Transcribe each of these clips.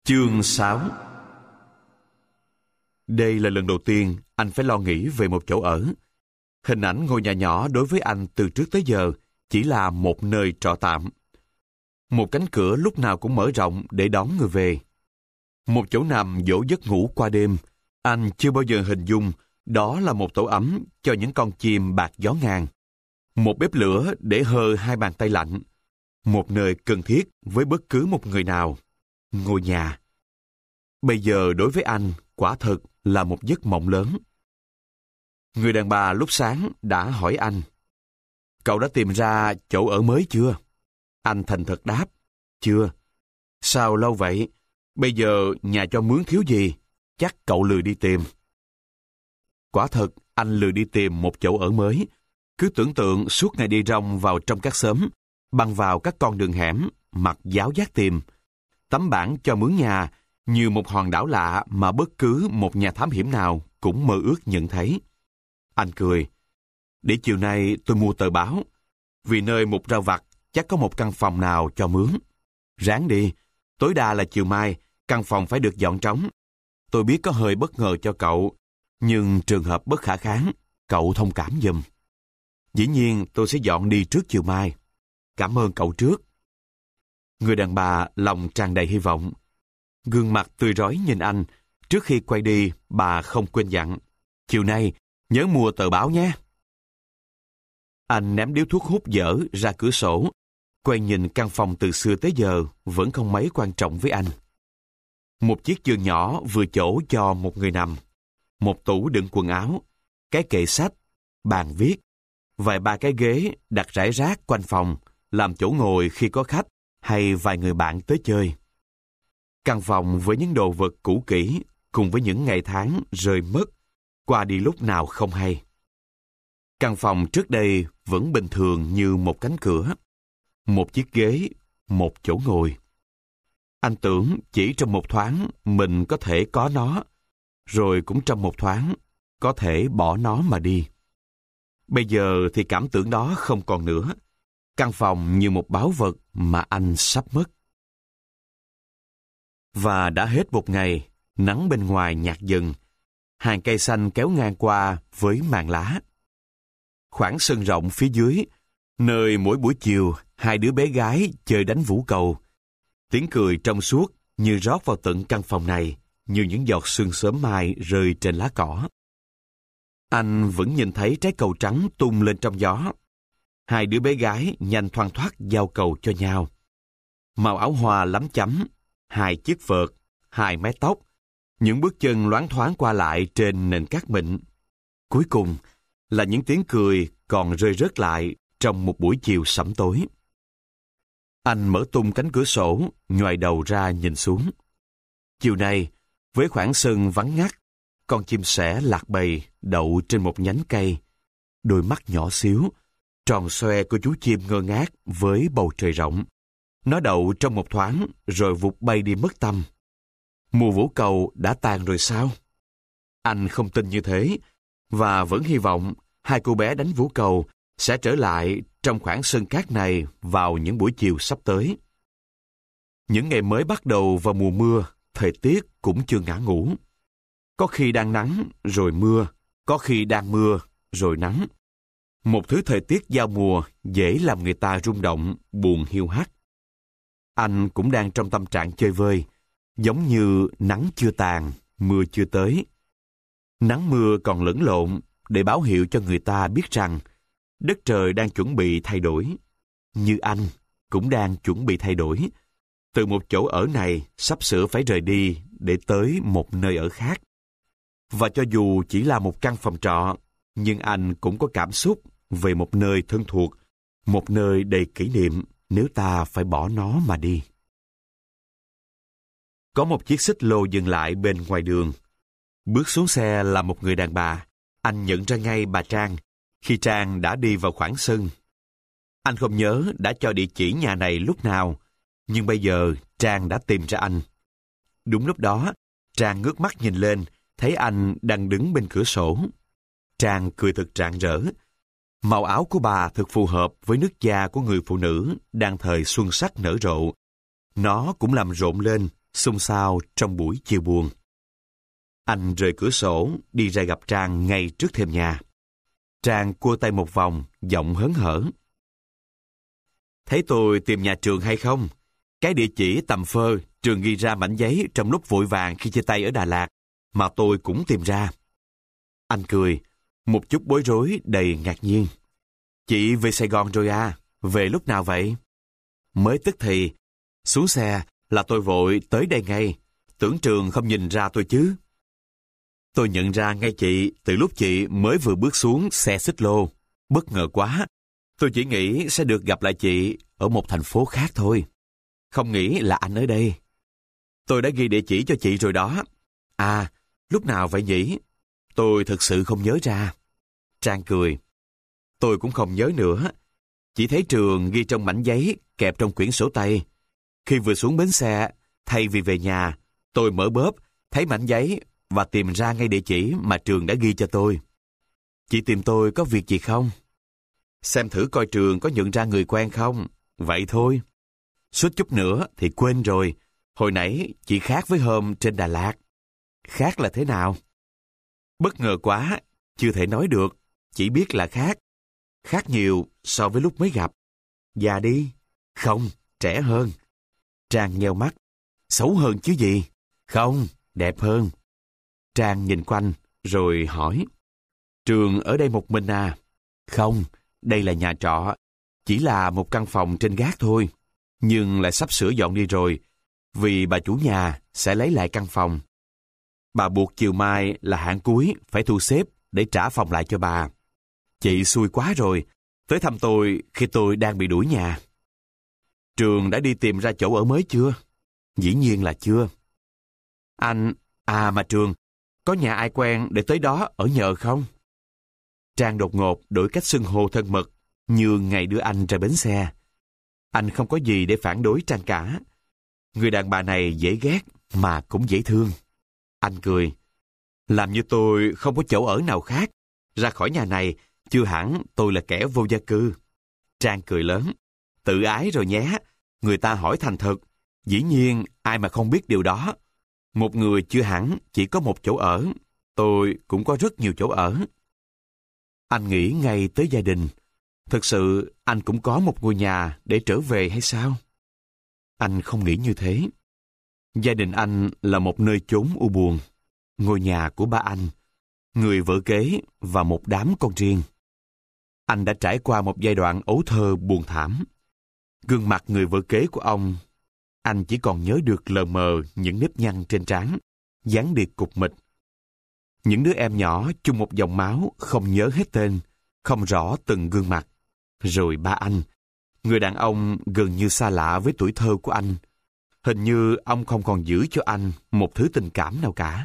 Chương 6. Đây là lần đầu tiên anh phải lo nghĩ về một chỗ ở. Hình ảnh ngôi nhà nhỏ đối với anh từ trước tới giờ chỉ là một nơi trọ tạm. Một cánh cửa lúc nào cũng mở rộng để đón người về. Một chỗ nằm dỗ giấc ngủ qua đêm. Anh chưa bao giờ hình dung đó là một tổ ấm cho những con chim bạc gió ngàn. Một bếp lửa để hơ hai bàn tay lạnh. Một nơi cần thiết với bất cứ một người nào. Ngôi nhà. Bây giờ đối với anh, quả thực là một giấc mộng lớn. Người đàn bà lúc sáng đã hỏi anh: "Cậu đã tìm ra chỗ ở mới chưa?" Anh thành thật đáp: "Chưa." "Sao lâu vậy? Bây giờ nhà cho mướn thiếu gì? Chắc cậu lười đi tìm." Quả thật, anh lười đi tìm một chỗ ở mới. Cứ tưởng tượng suốt ngày đi rong vào trong các xóm, băng vào các con đường hẻm, mặc giáo giác tìm. Tấm bảng cho mướn nhà như một hòn đảo lạ mà bất cứ một nhà thám hiểm nào cũng mơ ước nhận thấy. Anh cười: "Để chiều nay tôi mua tờ báo. Vì nơi mục rau vặt chắc có một căn phòng nào cho mướn. Ráng đi, tối đa là chiều mai căn phòng phải được dọn trống. Tôi biết có hơi bất ngờ cho cậu, nhưng trường hợp bất khả kháng, cậu thông cảm giùm. Dĩ nhiên tôi sẽ dọn đi trước chiều mai. Cảm ơn cậu trước." Người đàn bà lòng tràn đầy hy vọng. Gương mặt tươi rói nhìn anh. Trước khi quay đi, bà không quên dặn: "Chiều nay nhớ mua tờ báo nhé." Anh ném điếu thuốc hút dở ra cửa sổ, quay nhìn căn phòng từ xưa tới giờ vẫn không mấy quan trọng với anh. Một chiếc giường nhỏ vừa chỗ cho một người nằm, một tủ đựng quần áo, cái kệ sách, bàn viết, vài ba cái ghế đặt rải rác quanh phòng làm chỗ ngồi khi có khách hay vài người bạn tới chơi. Căn phòng với những đồ vật cũ kỹ cùng với những ngày tháng rơi mất, qua đi lúc nào không hay. Căn phòng trước đây vẫn bình thường như một cánh cửa, một chiếc ghế, một chỗ ngồi. Anh tưởng chỉ trong một thoáng mình có thể có nó, rồi cũng trong một thoáng có thể bỏ nó mà đi. Bây giờ thì cảm tưởng đó không còn nữa. Căn phòng như một báu vật mà anh sắp mất. Và đã hết một ngày, nắng bên ngoài nhạt dần. Hàng cây xanh kéo ngang qua với màn lá. Khoảng sân rộng phía dưới, nơi mỗi buổi chiều hai đứa bé gái chơi đánh vũ cầu. Tiếng cười trong suốt như rót vào tận căn phòng này, như những giọt sương sớm mai rơi trên lá cỏ. Anh vẫn nhìn thấy trái cầu trắng tung lên trong gió. Hai đứa bé gái nhanh thoăn thoắt giao cầu cho nhau. Màu áo hoa lắm chấm, hai chiếc vợt, hai mái tóc, những bước chân loáng thoáng qua lại trên nền cát mịn. Cuối cùng là những tiếng cười còn rơi rớt lại trong một buổi chiều sẫm tối. Anh mở tung cánh cửa sổ, nhoài đầu ra nhìn xuống. Chiều nay, với khoảng sân vắng ngắt, con chim sẻ lạc bầy đậu trên một nhánh cây. Đôi mắt nhỏ xíu, tròn xoe của chú chim ngơ ngác với bầu trời rộng. Nó đậu trong một thoáng rồi vụt bay đi mất tăm. Mùa vũ cầu đã tàn rồi sao? Anh không tin như thế, và vẫn hy vọng hai cô bé đánh vũ cầu sẽ trở lại trong khoảng sân cát này vào những buổi chiều sắp tới. Những ngày mới bắt đầu vào mùa mưa, thời tiết cũng chưa ngã ngũ. Có khi đang nắng rồi mưa, có khi đang mưa rồi nắng. Một thứ thời tiết giao mùa dễ làm người ta rung động, buồn hiu hắt. Anh cũng đang trong tâm trạng chơi vơi, giống như nắng chưa tàn, mưa chưa tới. Nắng mưa còn lẫn lộn để báo hiệu cho người ta biết rằng đất trời đang chuẩn bị thay đổi. Như anh cũng đang chuẩn bị thay đổi. Từ một chỗ ở này sắp sửa phải rời đi để tới một nơi ở khác. Và cho dù chỉ là một căn phòng trọ, nhưng anh cũng có cảm xúc về một nơi thân thuộc, một nơi đầy kỷ niệm nếu ta phải bỏ nó mà đi. Có một chiếc xích lô dừng lại bên ngoài đường. Bước xuống xe là một người đàn bà. Anh nhận ra ngay bà Trang khi Trang đã đi vào khoảng sân. Anh không nhớ đã cho địa chỉ nhà này lúc nào, nhưng bây giờ Trang đã tìm ra anh. Đúng lúc đó, Trang ngước mắt nhìn lên, thấy anh đang đứng bên cửa sổ. Trang cười thật rạng rỡ. Màu áo của bà thật phù hợp với nước da của người phụ nữ đang thời xuân sắc nở rộ. Nó cũng làm rộn lên xôn xao trong buổi chiều buồn. Anh rời cửa sổ, đi ra gặp Trang ngay trước thềm nhà. Trang cua tay một vòng, giọng hớn hở. Thấy tôi tìm nhà Trường hay không? Cái địa chỉ tầm phơ Trường ghi ra mảnh giấy trong lúc vội vàng khi chia tay ở Đà Lạt, mà tôi cũng tìm ra. Anh cười, một chút bối rối đầy ngạc nhiên. Chị về Sài Gòn rồi à? Về lúc nào vậy? Mới tức thì. Xuống xe là tôi vội tới đây ngay. Tưởng Trường không nhìn ra tôi chứ. Tôi nhận ra ngay chị từ lúc chị mới vừa bước xuống xe xích lô. Bất ngờ quá. Tôi chỉ nghĩ sẽ được gặp lại chị ở một thành phố khác thôi. Không nghĩ là anh ở đây. Tôi đã ghi địa chỉ cho chị rồi đó. À, lúc nào vậy nhỉ? Tôi thực sự không nhớ ra. Trang cười. Tôi cũng không nhớ nữa. Chỉ thấy Trường ghi trong mảnh giấy kẹp trong quyển sổ tay. Khi vừa xuống bến xe, thay vì về nhà, tôi mở bóp, thấy mảnh giấy và tìm ra ngay địa chỉ mà Trường đã ghi cho tôi. Chị tìm tôi có việc gì không? Xem thử coi Trường có nhận ra người quen không? Vậy thôi. Suýt chút nữa thì quên rồi. Hồi nãy chị khác với hôm trên Đà Lạt. Khác là thế nào? Bất ngờ quá, chưa thể nói được. Chỉ biết là khác. Khác nhiều so với lúc mới gặp. Già đi. Không, trẻ hơn. Trang nheo mắt. Xấu hơn chứ gì? Không, đẹp hơn. Trang nhìn quanh, rồi hỏi. Trường ở đây một mình à? Không, đây là nhà trọ. Chỉ là một căn phòng trên gác thôi. Nhưng lại sắp sửa dọn đi rồi, vì bà chủ nhà sẽ lấy lại căn phòng. Bà buộc chiều mai là hạn cuối phải thu xếp để trả phòng lại cho bà. Chị xui quá rồi, tới thăm tôi khi tôi đang bị đuổi nhà. Trường đã đi tìm ra chỗ ở mới chưa? Dĩ nhiên là chưa. Mà Trường, có nhà ai quen để tới đó ở nhờ không? Trang đột ngột đổi cách xưng hô thân mật, như ngày đưa anh ra bến xe. Anh không có gì để phản đối Trang cả. Người đàn bà này dễ ghét mà cũng dễ thương. Anh cười. Làm như tôi không có chỗ ở nào khác. Ra khỏi nhà này, chưa hẳn tôi là kẻ vô gia cư. Trang cười lớn. Tự ái rồi nhé. Người ta hỏi thành thật. Dĩ nhiên, ai mà không biết điều đó. Một người chưa hẳn chỉ có một chỗ ở. Tôi cũng có rất nhiều chỗ ở. Anh nghĩ ngay tới gia đình. Thực sự, anh cũng có một ngôi nhà để trở về hay sao? Anh không nghĩ như thế. Gia đình anh là một nơi chốn u buồn. Ngôi nhà của ba anh, người vợ kế và một đám con riêng. Anh đã trải qua một giai đoạn ấu thơ buồn thảm. Gương mặt người vợ kế của ông, anh chỉ còn nhớ được lờ mờ những nếp nhăn trên trán, dáng điệp cục mịch. Những đứa em nhỏ chung một dòng máu không nhớ hết tên, không rõ từng gương mặt. Rồi ba anh, người đàn ông gần như xa lạ với tuổi thơ của anh. Hình như ông không còn giữ cho anh một thứ tình cảm nào cả.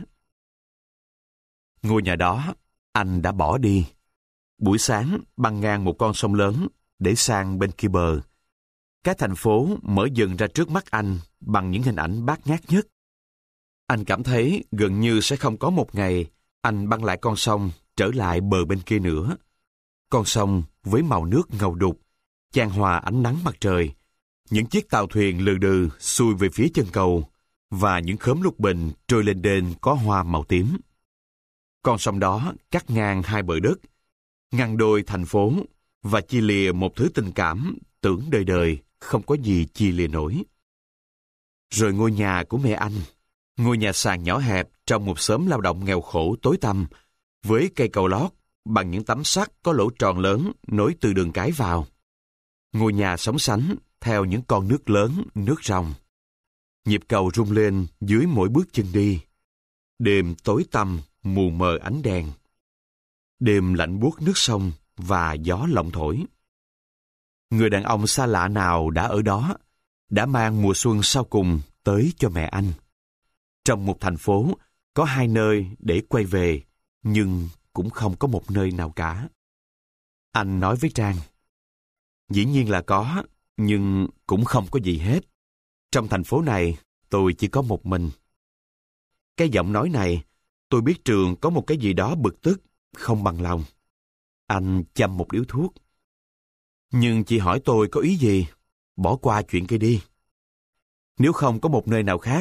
Ngôi nhà đó, anh đã bỏ đi. Buổi sáng băng ngang một con sông lớn để sang bên kia bờ. Cái thành phố mở dần ra trước mắt anh bằng những hình ảnh bát ngát nhất. Anh cảm thấy gần như sẽ không có một ngày anh băng lại con sông trở lại bờ bên kia nữa. Con sông với màu nước ngầu đục, chan hòa ánh nắng mặt trời. Những chiếc tàu thuyền lừ đừ xuôi về phía chân cầu và những khóm lục bình trôi lên đên có hoa màu tím. Con sông đó cắt ngang hai bờ đất, ngăn đôi thành phố và chia lìa một thứ tình cảm tưởng đời đời không có gì chia lìa nổi. Rồi ngôi nhà của mẹ anh, ngôi nhà sàn nhỏ hẹp trong một xóm lao động nghèo khổ tối tăm, với cây cầu lót bằng những tấm sắt có lỗ tròn lớn nối từ đường cái vào. Ngôi nhà sóng sánh theo những con nước lớn, nước ròng. Nhịp cầu rung lên dưới mỗi bước chân đi. Đêm tối tăm, mù mờ ánh đèn. Đêm lạnh buốt nước sông và gió lộng thổi. Người đàn ông xa lạ nào đã ở đó, đã mang mùa xuân sau cùng tới cho mẹ anh. Trong một thành phố, có hai nơi để quay về, nhưng cũng không có một nơi nào cả. Anh nói với Trang, dĩ nhiên là có, nhưng cũng không có gì hết. Trong thành phố này, tôi chỉ có một mình. Cái giọng nói này, tôi biết Trường có một cái gì đó bực tức, không bằng lòng. Anh châm một điếu thuốc. Nhưng chị hỏi tôi có ý gì? Bỏ qua chuyện kia đi. Nếu không có một nơi nào khác,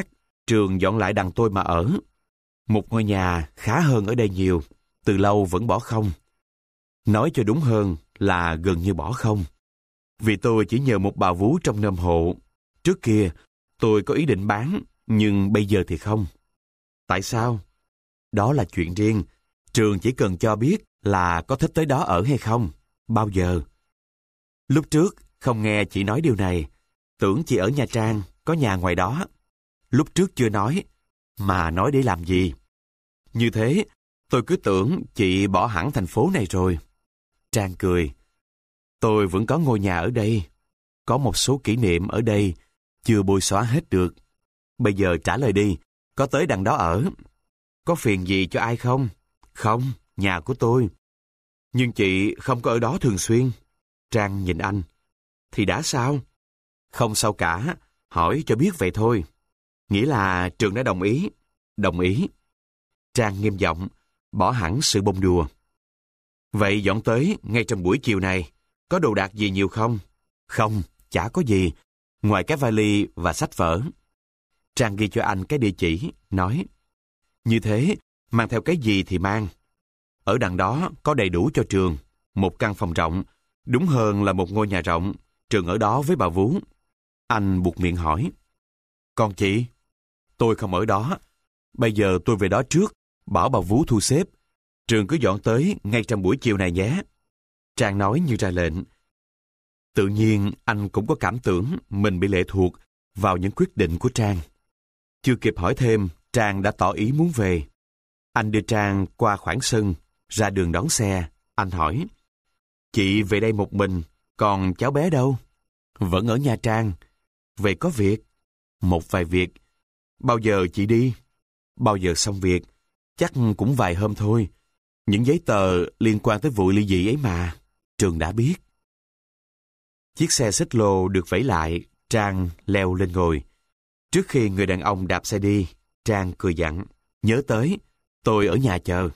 Trường dọn lại đằng tôi mà ở. Một ngôi nhà khá hơn ở đây nhiều, từ lâu vẫn bỏ không. Nói cho đúng hơn là gần như bỏ không. Vì tôi chỉ nhờ một bà vú trong nôm hộ. Trước kia, tôi có ý định bán, nhưng bây giờ thì không. Tại sao? Đó là chuyện riêng. Trường chỉ cần cho biết là có thích tới đó ở hay không. Bao giờ? Lúc trước, không nghe chị nói điều này. Tưởng chị ở Nha Trang, có nhà ngoài đó. Lúc trước chưa nói, mà nói để làm gì? Như thế, tôi cứ tưởng chị bỏ hẳn thành phố này rồi. Trang cười. Tôi vẫn có ngôi nhà ở đây. Có một số kỷ niệm ở đây, chưa bôi xóa hết được. Bây giờ trả lời đi, có tới đằng đó ở. Có phiền gì cho ai không? Không, nhà của tôi. Nhưng chị không có ở đó thường xuyên. Trang nhìn anh. Thì đã sao? Không sao cả, hỏi cho biết vậy thôi. Nghĩa là Trường đã đồng ý. Đồng ý. Trang nghiêm giọng, bỏ hẳn sự bông đùa. Vậy dọn tới ngay trong buổi chiều này, có đồ đạc gì nhiều không? Không, chả có gì, ngoài cái vali và sách vở. Trang ghi cho anh cái địa chỉ, nói. Như thế, mang theo cái gì thì mang. Ở đằng đó có đầy đủ cho Trường, một căn phòng rộng, đúng hơn là một ngôi nhà rộng, Trường ở đó với bà vú. Anh buột miệng hỏi. Còn chị? Tôi không ở đó. Bây giờ tôi về đó trước, bảo bà vú thu xếp. Trường cứ dọn tới ngay trong buổi chiều này nhé. Trang nói như ra lệnh. Tự nhiên anh cũng có cảm tưởng mình bị lệ thuộc vào những quyết định của Trang. Chưa kịp hỏi thêm, Trang đã tỏ ý muốn về. Anh đưa Trang qua khoảng sân, ra đường đón xe. Anh hỏi. Chị về đây một mình, còn cháu bé đâu? Vẫn ở Nha Trang. Vậy có việc? Một vài việc. Bao giờ chị đi? Bao giờ xong việc? Chắc cũng vài hôm thôi. Những giấy tờ liên quan tới vụ ly dị ấy mà. Trường đã biết. Chiếc xe xích lô được vẫy lại, Trang leo lên ngồi. Trước khi người đàn ông đạp xe đi, Trang cười dặn. Nhớ tới, tôi ở nhà chờ.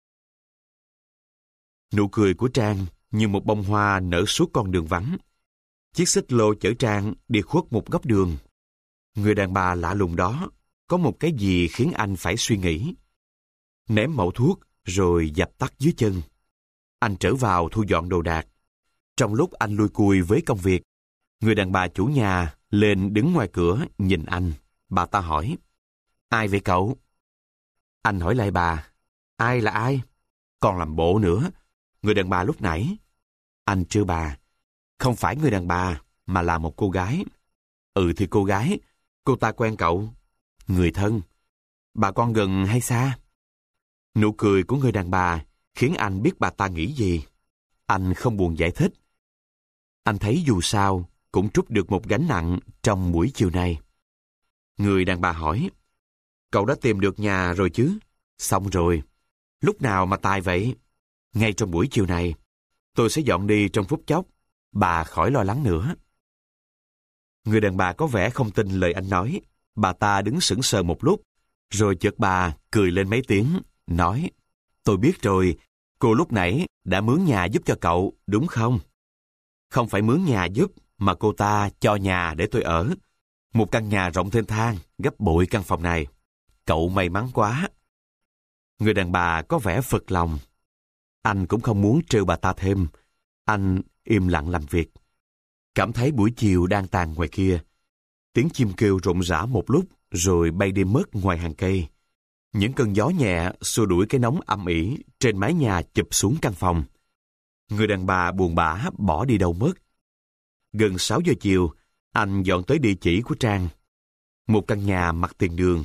Nụ cười của Trang như một bông hoa nở suốt con đường vắng. Chiếc xích lô chở Trang đi khuất một góc đường. Người đàn bà lạ lùng đó có một cái gì khiến anh phải suy nghĩ. Ném mẩu thuốc rồi dập tắt dưới chân. Anh trở vào thu dọn đồ đạc. Trong lúc anh lui cui với công việc, người đàn bà chủ nhà lên đứng ngoài cửa nhìn anh. Bà ta hỏi. Ai vậy cậu? Anh hỏi lại bà. Ai là ai? Còn làm bộ nữa. Người đàn bà lúc nãy. Anh trêu bà. Không phải người đàn bà, mà là một cô gái. Ừ thì cô gái. Cô ta quen cậu. Người thân. Bà con gần hay xa? Nụ cười của người đàn bà khiến anh biết bà ta nghĩ gì. Anh không buồn giải thích. Anh thấy dù sao cũng trút được một gánh nặng trong buổi chiều này. Người đàn bà hỏi. Cậu đã tìm được nhà rồi chứ? Xong rồi. Lúc nào mà tài vậy? Ngay trong buổi chiều này. Tôi sẽ dọn đi trong phút chốc. Bà khỏi lo lắng nữa. Người đàn bà có vẻ không tin lời anh nói. Bà ta đứng sững sờ một lúc, rồi chợt bà cười lên mấy tiếng, nói. Tôi biết rồi, cô lúc nãy đã mướn nhà giúp cho cậu, đúng không? Không phải mướn nhà giúp, mà cô ta cho nhà để tôi ở. Một căn nhà rộng thênh thang, gấp bội căn phòng này. Cậu may mắn quá. Người đàn bà có vẻ phật lòng. Anh cũng không muốn trêu bà ta thêm. Anh im lặng làm việc. Cảm thấy buổi chiều đang tàn ngoài kia. Tiếng chim kêu rộn rã một lúc rồi bay đi mất ngoài hàng cây. Những cơn gió nhẹ xua đuổi cái nóng âm ỉ trên mái nhà chụp xuống căn phòng. Người đàn bà buồn bã bỏ đi đâu mất. Gần 6 giờ chiều, anh dọn tới địa chỉ của Trang. Một căn nhà mặt tiền đường.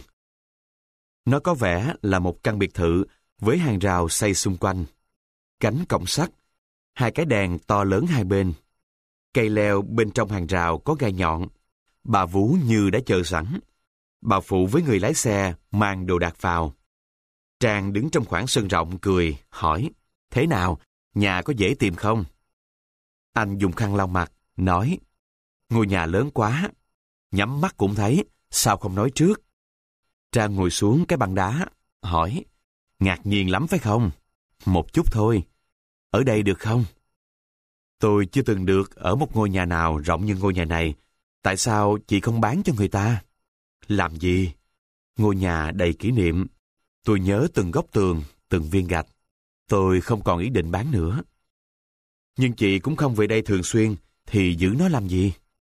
Nó có vẻ là một căn biệt thự với hàng rào xây xung quanh. Cánh cổng sắt, 2 cái đèn to lớn hai bên. Cây leo bên trong hàng rào có gai nhọn. Bà vú như đã chờ sẵn. Bà phụ với người lái xe mang đồ đạc vào. Trang đứng trong khoảng sân rộng cười, hỏi. Thế nào, nhà có dễ tìm không? Anh dùng khăn lau mặt, nói. Ngôi nhà lớn quá. Nhắm mắt cũng thấy, sao không nói trước? Trang ngồi xuống cái băng đá, hỏi. Ngạc nhiên lắm phải không? Một chút thôi. Ở đây được không? Tôi chưa từng được ở một ngôi nhà nào rộng như ngôi nhà này. Tại sao chị không bán cho người ta? Làm gì? Ngôi nhà đầy kỷ niệm. Tôi nhớ từng góc tường, từng viên gạch. Tôi không còn ý định bán nữa. Nhưng chị cũng không về đây thường xuyên, thì giữ nó làm gì?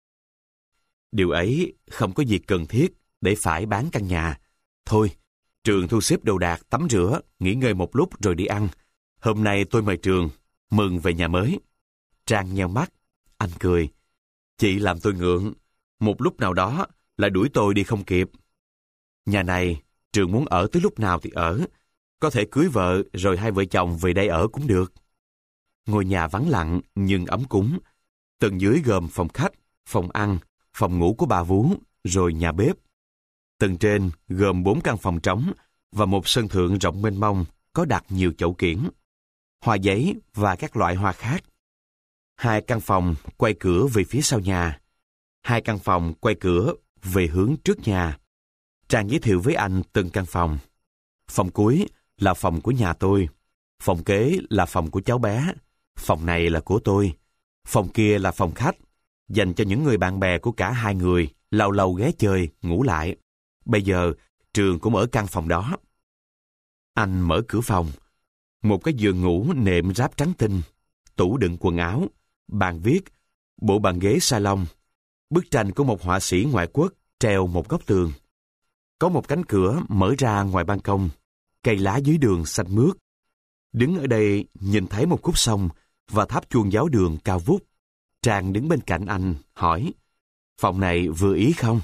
Điều ấy không có việc cần thiết để phải bán căn nhà. Thôi, Trường thu xếp đồ đạc, tắm rửa, nghỉ ngơi một lúc rồi đi ăn. Hôm nay tôi mời Trường, mừng về nhà mới. Trang nheo mắt, anh cười. Chị làm tôi ngượng, một lúc nào đó lại đuổi tôi đi không kịp. Nhà này, Trường muốn ở tới lúc nào thì ở. Có thể cưới vợ rồi hai vợ chồng về đây ở cũng được. Ngôi nhà vắng lặng nhưng ấm cúng. Tầng dưới gồm phòng khách, phòng ăn, phòng ngủ của bà Vú, rồi nhà bếp. Tầng trên gồm 4 căn phòng trống và một sân thượng rộng mênh mông có đặt nhiều chậu kiển, hoa giấy và các loại hoa khác. 2 căn phòng quay cửa về phía sau nhà. 2 căn phòng quay cửa về hướng trước nhà. Trang giới thiệu với anh từng căn phòng. Phòng cuối là phòng của nhà tôi. Phòng kế là phòng của cháu bé. Phòng này là của tôi. Phòng kia là phòng khách, dành cho những người bạn bè của cả hai người, lâu lâu ghé chơi, ngủ lại. Bây giờ, Trường cũng ở căn phòng đó. Anh mở cửa phòng. Một cái giường ngủ nệm ráp trắng tinh, tủ đựng quần áo, bàn viết, bộ bàn ghế salon, bức tranh của một họa sĩ ngoại quốc treo một góc tường. Có một cánh cửa mở ra ngoài ban công, cây lá dưới đường xanh mướt. Đứng ở đây nhìn thấy một khúc sông và tháp chuông giáo đường cao vút. Trang đứng bên cạnh anh, hỏi, phòng này vừa ý không?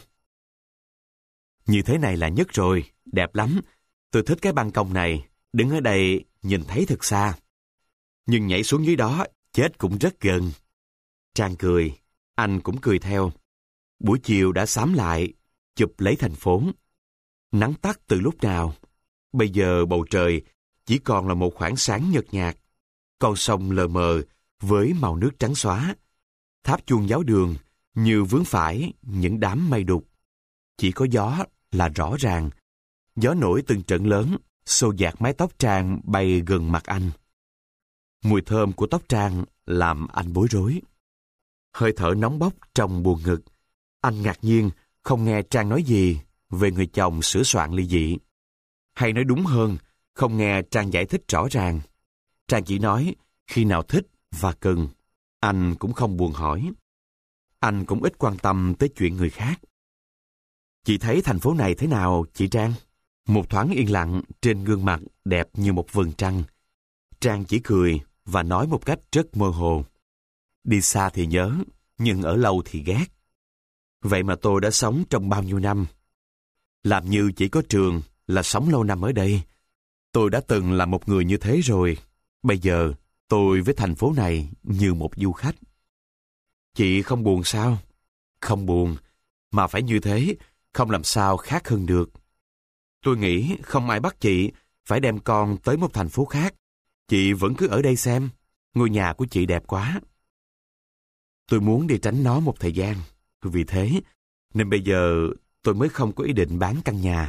Như thế này là nhất rồi, đẹp lắm. Tôi thích cái ban công này, đứng ở đây nhìn thấy thật xa. Nhưng nhảy xuống dưới đó, chết cũng rất gần. Trang cười, anh cũng cười theo. Buổi chiều đã xám lại, chụp lấy thành phố. Nắng tắt từ lúc nào? Bây giờ bầu trời chỉ còn là một khoảng sáng nhợt nhạt. Con sông lờ mờ với màu nước trắng xóa. Tháp chuông giáo đường như vướng phải những đám mây đục. Chỉ có gió là rõ ràng. Gió nổi từng trận lớn, xô dạt mái tóc Trang bay gần mặt anh. Mùi thơm của tóc Trang làm anh bối rối. Hơi thở nóng bốc trong buồng ngực. Anh ngạc nhiên không nghe Trang nói gì về người chồng sửa soạn ly dị. Hay nói đúng hơn, không nghe Trang giải thích rõ ràng. Trang chỉ nói khi nào thích và cần. Anh cũng không buồn hỏi. Anh cũng ít quan tâm tới chuyện người khác. Chị thấy thành phố này thế nào, chị Trang? Một thoáng yên lặng trên gương mặt đẹp như một vầng trăng. Trang chỉ cười và nói một cách rất mơ hồ. Đi xa thì nhớ, nhưng ở lâu thì ghét. Vậy mà tôi đã sống trong bao nhiêu năm. Làm như chỉ có Trường là sống lâu năm ở đây. Tôi đã từng là một người như thế rồi. Bây giờ, tôi với thành phố này như một du khách. Chị không buồn sao? Không buồn, mà phải như thế, không làm sao khác hơn được. Tôi nghĩ không ai bắt chị phải đem con tới một thành phố khác. Chị vẫn cứ ở đây xem, ngôi nhà của chị đẹp quá. Tôi muốn đi tránh nó một thời gian. Vì thế, nên bây giờ tôi mới không có ý định bán căn nhà.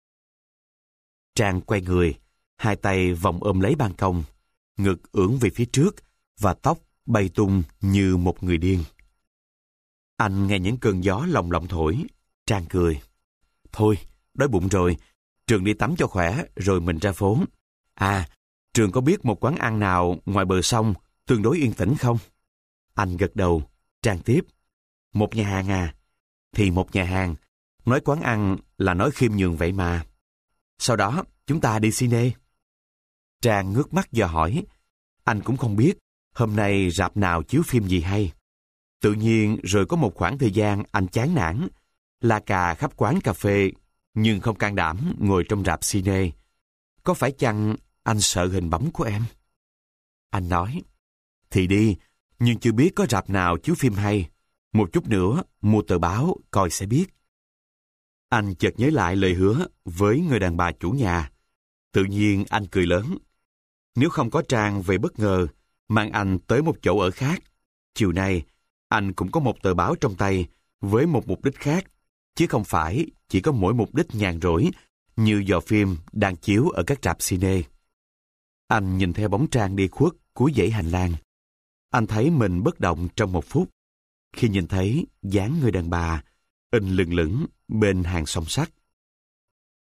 Trang quay người, hai tay vòng ôm lấy ban công, ngực ưỡn về phía trước và tóc bay tung như một người điên. Anh nghe những cơn gió lồng lộng thổi. Trang cười. Thôi, đói bụng rồi. Trường đi tắm cho khỏe rồi mình ra phố. À, Trường có biết một quán ăn nào ngoài bờ sông tương đối yên tĩnh không? Anh gật đầu. Trang tiếp. Một nhà hàng à? Thì một nhà hàng. Nói quán ăn là nói khiêm nhường vậy mà. Sau đó chúng ta đi cine. Trang ngước mắt dò hỏi. Anh cũng không biết hôm nay rạp nào chiếu phim gì hay. Tự nhiên rồi có một khoảng thời gian anh chán nản, la cà khắp quán cà phê, nhưng không can đảm ngồi trong rạp cine. Có phải chăng anh sợ hình bóng của em? Anh nói, thì đi, nhưng chưa biết có rạp nào chiếu phim hay. Một chút nữa, mua tờ báo, coi sẽ biết. Anh chợt nhớ lại lời hứa với người đàn bà chủ nhà. Tự nhiên anh cười lớn. Nếu không có Trang về bất ngờ, mang anh tới một chỗ ở khác, chiều nay, anh cũng có một tờ báo trong tay với một mục đích khác, chứ không phải chỉ có mỗi mục đích nhàn rỗi như dò phim đang chiếu ở các rạp cine. Anh nhìn theo bóng Trang đi khuất cuối dãy hành lang. Anh thấy mình bất động trong một phút khi nhìn thấy dáng người đàn bà in lừng lững bên hàng song sắt.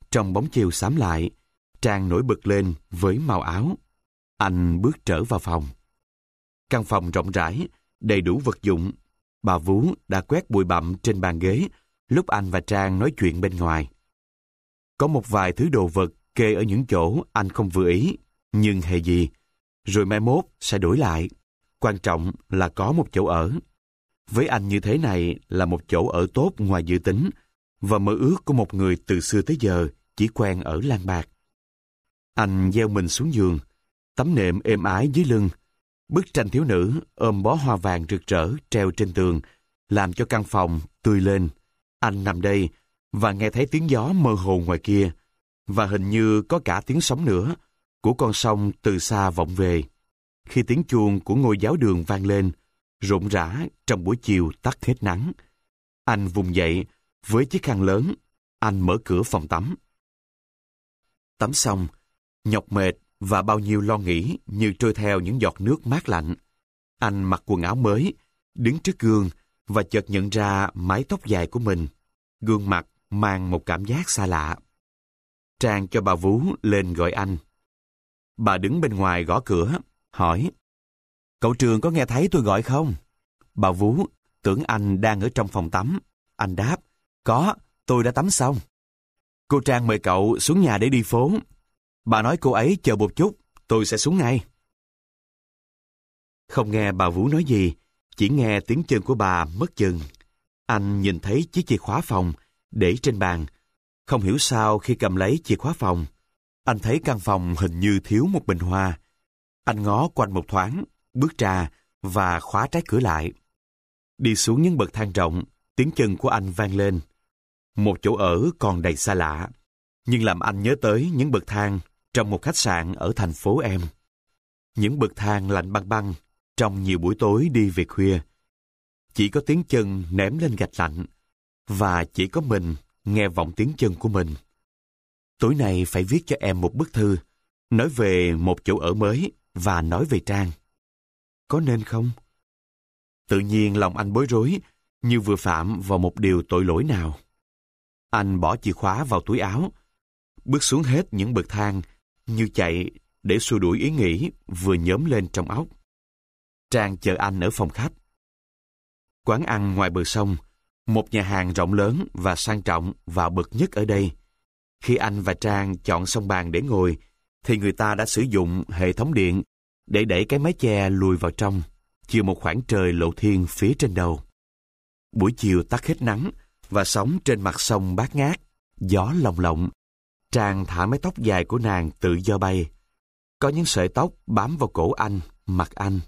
trong bóng chiều xám lại, Trang nổi bật lên với màu áo. Anh bước trở vào phòng. Căn phòng rộng rãi, đầy đủ vật dụng. Bà Vú đã quét bụi bặm trên bàn ghế lúc anh và Trang nói chuyện bên ngoài. Có một vài thứ đồ vật kê ở những chỗ anh không vừa ý, nhưng hề gì. Rồi mai mốt sẽ đổi lại. Quan trọng là có một chỗ ở. Với anh như thế này là một chỗ ở tốt ngoài dự tính, và mơ ước của một người từ xưa tới giờ chỉ quen ở lang bạc. Anh gieo mình xuống giường, tấm nệm êm ái dưới lưng. Bức tranh thiếu nữ ôm bó hoa vàng rực rỡ treo trên tường, làm cho căn phòng tươi lên. Anh nằm đây và nghe thấy tiếng gió mơ hồ ngoài kia, và hình như có cả tiếng sóng nữa, của con sông từ xa vọng về. Khi tiếng chuông của ngôi giáo đường vang lên, rộn rã trong buổi chiều tắt hết nắng. Anh vùng dậy, với chiếc khăn lớn, anh mở cửa phòng tắm. Tắm xong, nhọc mệt và bao nhiêu lo nghĩ như trôi theo những giọt nước mát lạnh. Anh mặc quần áo mới, đứng trước gương và chợt nhận ra mái tóc dài của mình. Gương mặt mang một cảm giác xa lạ. Trang cho bà Vú lên gọi anh. Bà đứng bên ngoài gõ cửa, hỏi: "Cậu Trường có nghe thấy tôi gọi không?" Bà Vú tưởng anh đang ở trong phòng tắm. Anh đáp: "Có, tôi đã tắm xong." "Cô Trang mời cậu xuống nhà để đi phố. Bà nói cô ấy chờ một chút, tôi sẽ xuống ngay." Không nghe bà Vú nói gì, chỉ nghe tiếng chân của bà mất chừng. Anh nhìn thấy chiếc chìa khóa phòng để trên bàn. Không hiểu sao khi cầm lấy chìa khóa phòng, anh thấy căn phòng hình như thiếu một bình hoa. Anh ngó quanh một thoáng, bước ra và khóa trái cửa lại. Đi xuống những bậc thang rộng, tiếng chân của anh vang lên. Một chỗ ở còn đầy xa lạ, nhưng làm anh nhớ tới những bậc thang trong một khách sạn ở thành phố em. Những bậc thang lạnh băng băng trong nhiều buổi tối đi về khuya. Chỉ có tiếng chân ném lên gạch lạnh, và chỉ có mình nghe vọng tiếng chân của mình. Tối nay phải viết cho em một bức thư, nói về một chỗ ở mới và nói về Trang. Có nên không? Tự nhiên lòng anh bối rối, như vừa phạm vào một điều tội lỗi nào. Anh bỏ chìa khóa vào túi áo, bước xuống hết những bậc thang, như chạy để xua đuổi ý nghĩ vừa nhóm lên trong óc. Trang chờ anh ở phòng khách. Quán ăn ngoài bờ sông, một nhà hàng rộng lớn và sang trọng và bậc nhất ở đây. Khi anh và Trang chọn xong bàn để ngồi, thì người ta đã sử dụng hệ thống điện để đẩy cái mái che lùi vào trong, chiều một khoảng trời lộ thiên phía trên đầu. Buổi chiều tắt hết nắng và sóng trên mặt sông bát ngát, gió lồng lộng. Trang thả mái tóc dài của nàng tự do bay. Có những sợi tóc bám vào cổ anh, mặt anh.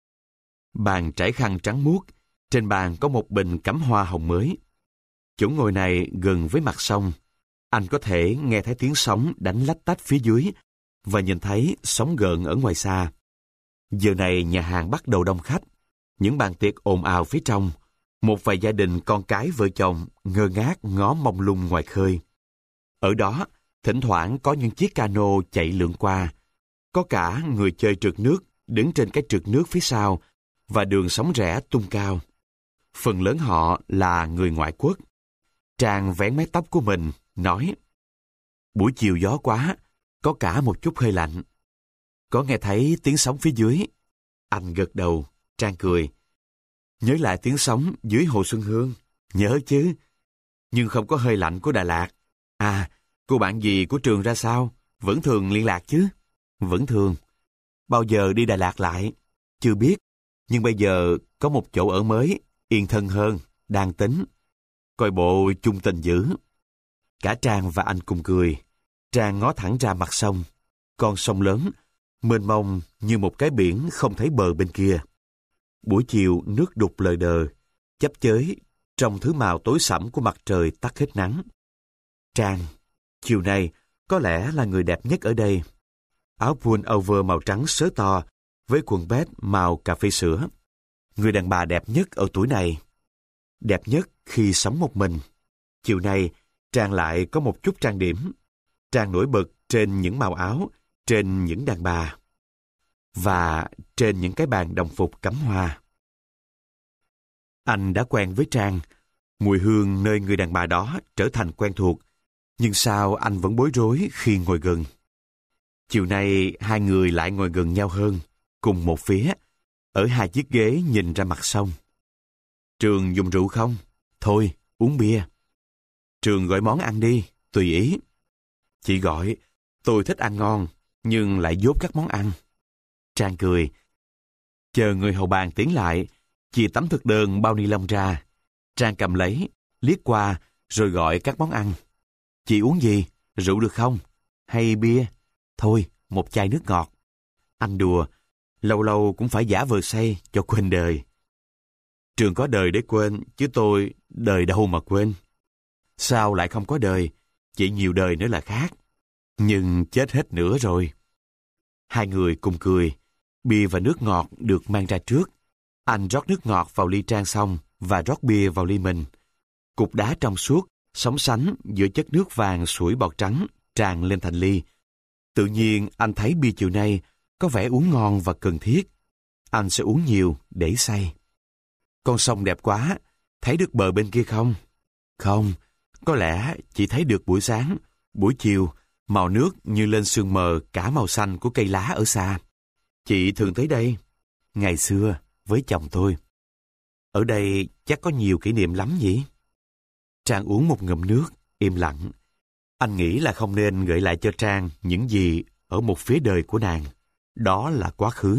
Bàn trải khăn trắng muốt, trên bàn có một bình cắm hoa hồng mới. Chỗ ngồi này gần với mặt sông. Anh có thể nghe thấy tiếng sóng đánh lách tách phía dưới và nhìn thấy sóng gợn ở ngoài xa. Giờ này nhà hàng bắt đầu đông khách. Những bàn tiệc ồn ào phía trong. Một vài gia đình con cái vợ chồng ngơ ngác ngó mông lung ngoài khơi. Ở đó, thỉnh thoảng có những chiếc cano chạy lượn qua. Có cả người chơi trượt nước đứng trên cái trượt nước phía sau và đường sóng rẽ tung cao. Phần lớn họ là người ngoại quốc. Trang vén mái tóc của mình, nói: "Buổi chiều gió quá, có cả một chút hơi lạnh. Có nghe thấy tiếng sóng phía dưới?" Anh gật đầu, Trang cười. "Nhớ lại tiếng sóng dưới Hồ Xuân Hương." "Nhớ chứ, nhưng không có hơi lạnh của Đà Lạt." "À, cô bạn gì của Trường ra sao? Vẫn thường liên lạc chứ?" "Vẫn thường." "Bao giờ đi Đà Lạt lại?" "Chưa biết, nhưng bây giờ có một chỗ ở mới, yên thân hơn, đang tính." Coi bộ chung tình dữ. Cả Trang và anh cùng cười. Trang ngó thẳng ra mặt sông. Con sông lớn, mênh mông như một cái biển không thấy bờ bên kia. Buổi chiều nước đục lờ đờ, chắp chới trong thứ màu tối sẫm của mặt trời tắt hết nắng. Trang, chiều nay, có lẽ là người đẹp nhất ở đây. Áo pullover màu trắng sớ to với quần vest màu cà phê sữa. Người đàn bà đẹp nhất ở tuổi này. Đẹp nhất khi sống một mình. Chiều nay, Trang lại có một chút trang điểm. Trang nổi bật trên những màu áo, trên những đàn bà và trên những cái bàn đồng phục cắm hoa. Anh đã quen với Trang. Mùi hương nơi người đàn bà đó trở thành quen thuộc. Nhưng sao anh vẫn bối rối khi ngồi gần? Chiều nay hai người lại ngồi gần nhau hơn, cùng một phía, ở hai chiếc ghế nhìn ra mặt sông. Trường dùng rượu không? Thôi, uống bia. Trường gọi món ăn đi, tùy ý. Chị gọi, tôi thích ăn ngon, nhưng lại dốt các món ăn. Trang cười. Chờ người hầu bàn tiến lại, chị tấm thực đơn bao ni lông ra. Trang cầm lấy, liếc qua, rồi gọi các món ăn. Chị uống gì? Rượu được không? Hay bia? Thôi, một chai nước ngọt. Anh đùa, lâu lâu cũng phải giả vờ say cho quên đời. Trường có đời để quên, chứ tôi đời đâu mà quên. Sao lại không có đời? Chỉ nhiều đời nữa là khác. Nhưng chết hết nữa rồi. Hai người cùng cười. Bia và nước ngọt được mang ra trước. Anh rót nước ngọt vào ly Trang xong và rót bia vào ly mình. Cục đá trong suốt, sóng sánh giữa chất nước vàng sủi bọt trắng tràn lên thành ly. Tự nhiên anh thấy bia chiều nay có vẻ uống ngon và cần thiết. Anh sẽ uống nhiều để say. Con sông đẹp quá, thấy được bờ bên kia không? Không, có lẽ chỉ thấy được buổi sáng, buổi chiều, màu nước như lên sương mờ cả màu xanh của cây lá ở xa. Chị thường tới đây, ngày xưa với chồng tôi. Ở đây chắc có nhiều kỷ niệm lắm nhỉ? Trang uống một ngụm nước, im lặng. Anh nghĩ là không nên gợi lại cho Trang những gì ở một phía đời của nàng. Đó là quá khứ.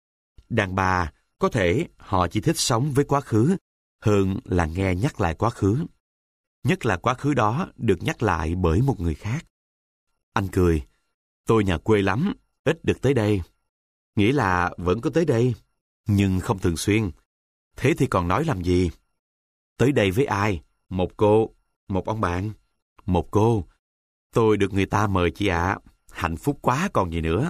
Đàn bà, có thể họ chỉ thích sống với quá khứ hơn là nghe nhắc lại quá khứ. Nhất là quá khứ đó được nhắc lại bởi một người khác. Anh cười. Tôi nhà quê lắm, ít được tới đây. Nghĩa là vẫn có tới đây, nhưng không thường xuyên. Thế thì còn nói làm gì? Tới đây với ai? Một cô, một ông bạn, một cô. Tôi được người ta mời chị ạ. Hạnh phúc quá còn gì nữa.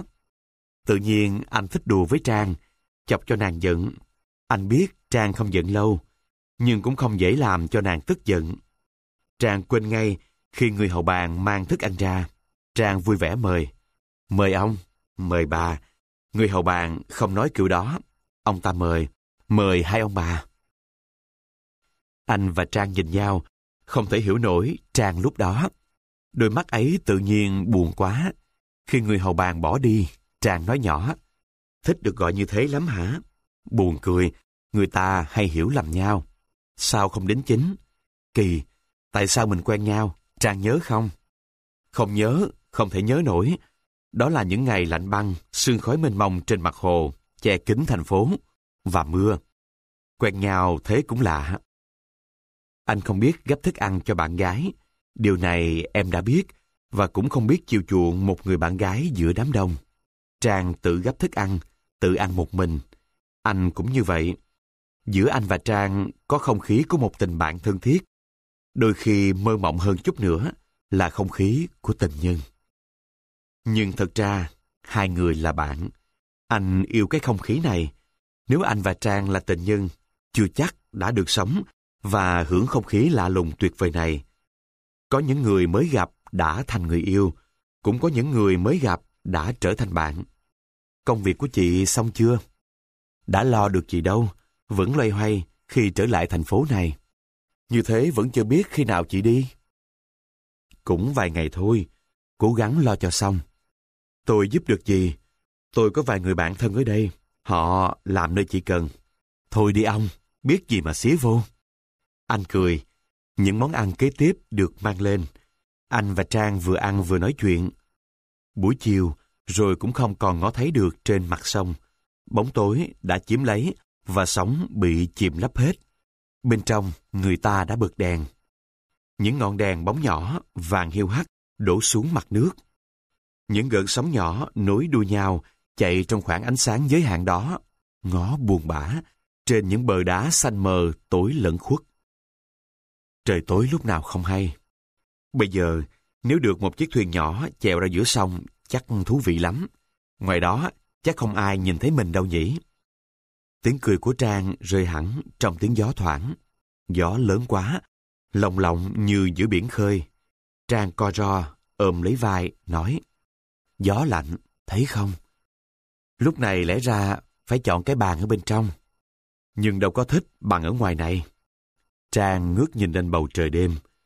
Tự nhiên anh thích đùa với Trang, chọc cho nàng giận. Anh biết Trang không giận lâu, nhưng cũng không dễ làm cho nàng tức giận. Trang quên ngay khi người hầu bàn mang thức ăn ra. Trang vui vẻ mời. Mời ông, mời bà. Người hầu bàn không nói kiểu đó. Ông ta mời hai ông bà. Anh và Trang nhìn nhau, không thể hiểu nổi Trang lúc đó. Đôi mắt ấy tự nhiên buồn quá. Khi người hầu bàn bỏ đi, Trang nói nhỏ. Thích được gọi như thế lắm hả? Buồn cười, người ta hay hiểu lầm nhau. Sao không đến chính? Kỳ, tại sao mình quen nhau? Trang nhớ không? Không nhớ, không thể nhớ nổi. Đó là những ngày lạnh băng, sương khói mênh mông trên mặt hồ, che kín thành phố, và mưa. Quen nhau thế cũng lạ. Anh không biết gấp thức ăn cho bạn gái. Điều này em đã biết, và cũng không biết chiều chuộng một người bạn gái giữa đám đông. Trang tự gấp thức ăn, tự ăn một mình. Anh cũng như vậy. Giữa anh và Trang có không khí của một tình bạn thân thiết. Đôi khi mơ mộng hơn chút nữa là không khí của tình nhân. Nhưng thật ra, hai người là bạn. Anh yêu cái không khí này. Nếu anh và Trang là tình nhân, chưa chắc đã được sống và hưởng không khí lạ lùng tuyệt vời này. Có những người mới gặp đã thành người yêu, cũng có những người mới gặp đã trở thành bạn. Công việc của chị xong chưa? Đã lo được gì đâu, vẫn loay hoay khi trở lại thành phố này. Như thế vẫn chưa biết khi nào chị đi. Cũng vài ngày thôi, cố gắng lo cho xong. Tôi giúp được gì? Tôi có vài người bạn thân ở đây, họ làm nơi chị cần. Thôi đi ông, biết gì mà xía vô. Anh cười. Những món ăn kế tiếp được mang lên. Anh và Trang vừa ăn vừa nói chuyện. Buổi chiều, rồi cũng không còn ngó thấy được trên mặt sông. Bóng tối đã chiếm lấy và sóng bị chìm lấp hết. Bên trong, người ta đã bật đèn. Những ngọn đèn bóng nhỏ, vàng hiu hắt, đổ xuống mặt nước. Những gợn sóng nhỏ nối đuôi nhau, chạy trong khoảng ánh sáng giới hạn đó, ngó buồn bã, trên những bờ đá xanh mờ tối lẫn khuất. Trời tối lúc nào không hay. Bây giờ, nếu được một chiếc thuyền nhỏ chèo ra giữa sông, chắc thú vị lắm. Ngoài đó, chắc không ai nhìn thấy mình đâu nhỉ. Tiếng cười của Trang rơi hẳn trong tiếng gió thoảng. Gió lớn quá, lồng lộng như giữa biển khơi. Trang co ro, ôm lấy vai, nói: Gió lạnh, thấy không? Lúc này lẽ ra phải chọn cái bàn ở bên trong. Nhưng đâu có thích bằng ở ngoài này. Trang ngước nhìn lên bầu trời đêm.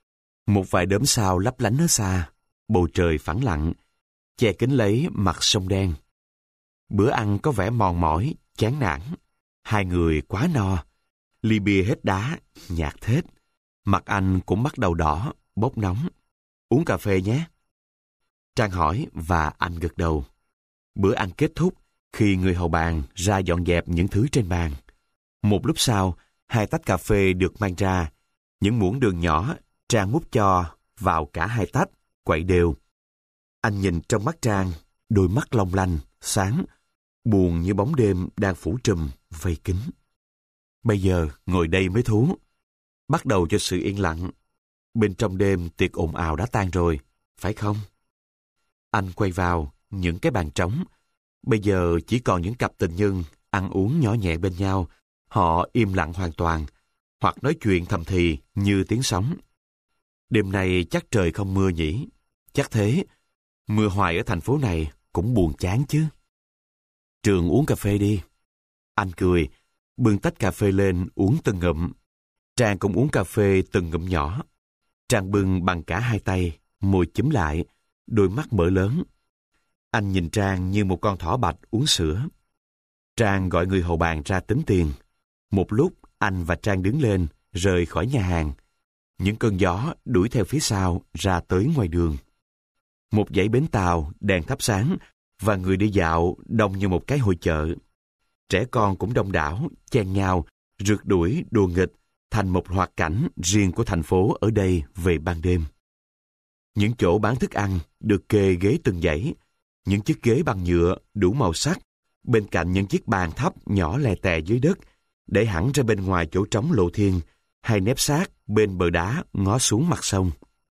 Một vài đốm sao lấp lánh ở xa, bầu trời phẳng lặng, che kín lấy mặt sông đen. Bữa ăn có vẻ mòn mỏi, chán nản. Hai người quá no. Ly bia hết đá, nhạt thết. Mặt anh cũng bắt đầu đỏ, bốc nóng. Uống cà phê nhé. Trang hỏi và anh gật đầu. Bữa ăn kết thúc khi người hầu bàn ra dọn dẹp những thứ trên bàn. Một lúc sau, 2 tách cà phê được mang ra. Những muỗng đường nhỏ, Trang múc cho vào cả 2 tách, quậy đều. Anh nhìn trong mắt Trang, đôi mắt long lanh, sáng, buồn như bóng đêm đang phủ trùm, vây kín. Bây giờ ngồi đây mới thú. Bắt đầu cho sự yên lặng. Bên trong đêm tiệc ồn ào đã tan rồi, phải không? Anh quay vào những cái bàn trống. Bây giờ chỉ còn những cặp tình nhân ăn uống nhỏ nhẹ bên nhau. Họ im lặng hoàn toàn, hoặc nói chuyện thầm thì như tiếng sóng. Đêm nay chắc trời không mưa nhỉ? Chắc thế. Mưa hoài ở thành phố này cũng buồn chán chứ. Trường uống cà phê đi. Anh cười, bưng tách cà phê lên uống từng ngụm. Trang cũng uống cà phê từng ngụm nhỏ. Trang bưng bằng cả 2 tay, môi chúm lại, đôi mắt mở lớn. Anh nhìn Trang như một con thỏ bạch uống sữa. Trang gọi người hầu bàn ra tính tiền. Một lúc, anh và Trang đứng lên, rời khỏi nhà hàng. Những cơn gió đuổi theo phía sau ra tới ngoài đường. Một dãy bến tàu, đèn thắp sáng, và người đi dạo đông như một cái hội chợ. Trẻ con cũng đông đảo, chen nhau, rượt đuổi, đùa nghịch, thành một hoạt cảnh riêng của thành phố ở đây về ban đêm. Những chỗ bán thức ăn được kê ghế từng dãy, những chiếc ghế bằng nhựa đủ màu sắc, bên cạnh những chiếc bàn thấp nhỏ lè tè dưới đất, để hẳn ra bên ngoài chỗ trống lộ thiên, hay nép sát bên bờ đá ngó xuống mặt sông.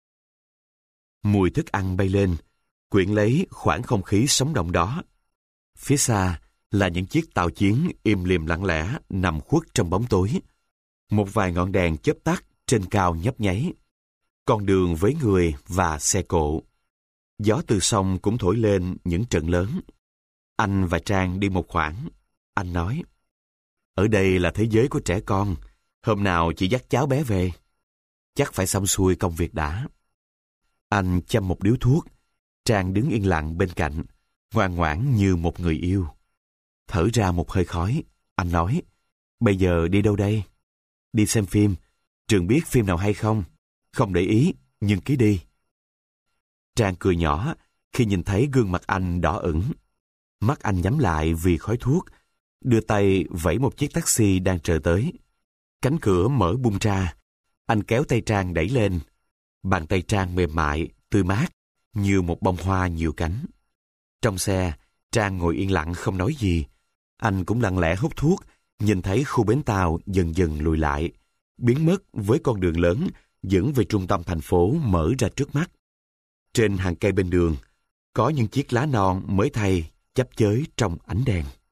Mùi thức ăn bay lên, quyện lấy khoảng không khí sống động đó. Phía xa là những chiếc tàu chiến im lìm lặng lẽ nằm khuất trong bóng tối. Một vài ngọn đèn chớp tắt trên cao nhấp nháy. Con đường với người và xe cộ. Gió từ sông cũng thổi lên những trận lớn. Anh và Trang đi một khoảng. Anh nói, ở đây là thế giới của trẻ con. Hôm nào chị dắt cháu bé về. Chắc phải xong xuôi công việc đã. Anh châm một điếu thuốc. Trang đứng yên lặng bên cạnh, ngoan ngoãn như một người yêu. Thở ra một hơi khói, anh nói, bây giờ đi đâu đây? Đi xem phim. Trường biết phim nào hay không? Không để ý, nhưng cứ đi. Trang cười nhỏ khi nhìn thấy gương mặt anh đỏ ửng. Mắt anh nhắm lại vì khói thuốc, đưa tay vẫy một chiếc taxi đang chờ tới. Cánh cửa mở bung ra. Anh kéo tay Trang đẩy lên. Bàn tay Trang mềm mại, tươi mát, như một bông hoa nhiều cánh. Trong xe, Trang ngồi yên lặng không nói gì. Anh cũng lặng lẽ hút thuốc, nhìn thấy khu bến tàu dần dần lùi lại, biến mất với con đường lớn dẫn về trung tâm thành phố mở ra trước mắt. Trên hàng cây bên đường, có những chiếc lá non mới thay chắp chới trong ánh đèn.